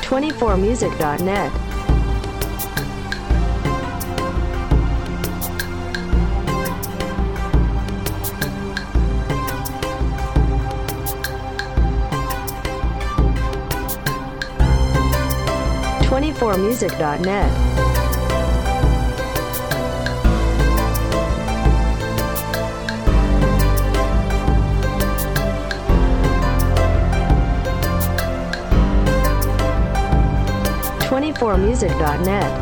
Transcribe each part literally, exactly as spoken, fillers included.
twenty-four music dot net. twenty-four music dot net. twenty-four music dot net.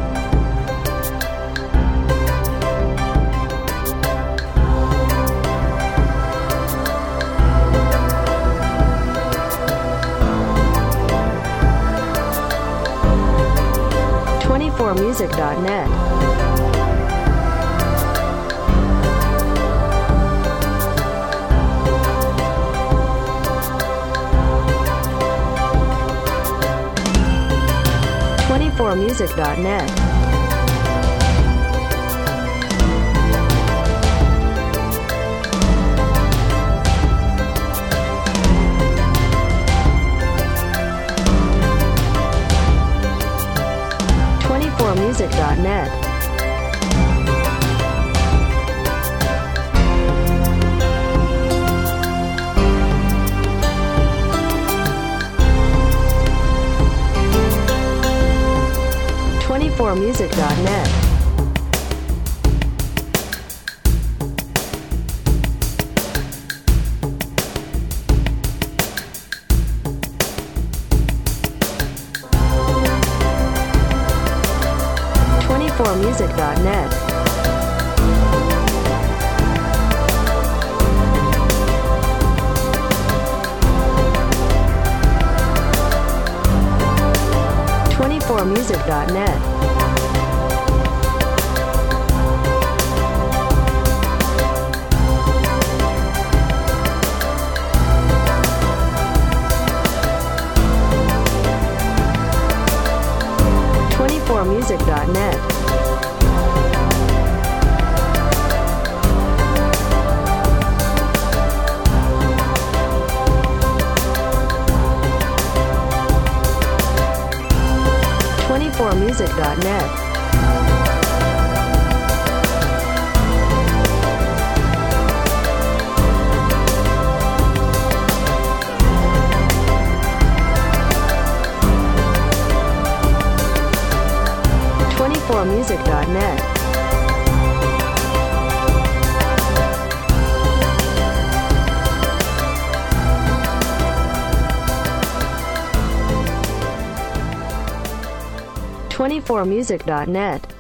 twenty-four music dot net. twenty-four music dot net. twenty-four music dot net. twenty-four music dot net. twenty-four music dot net. twenty-four music dot net. twenty-four music dot net. twenty-four music dot net. twenty-four music dot net. twenty-four music dot net.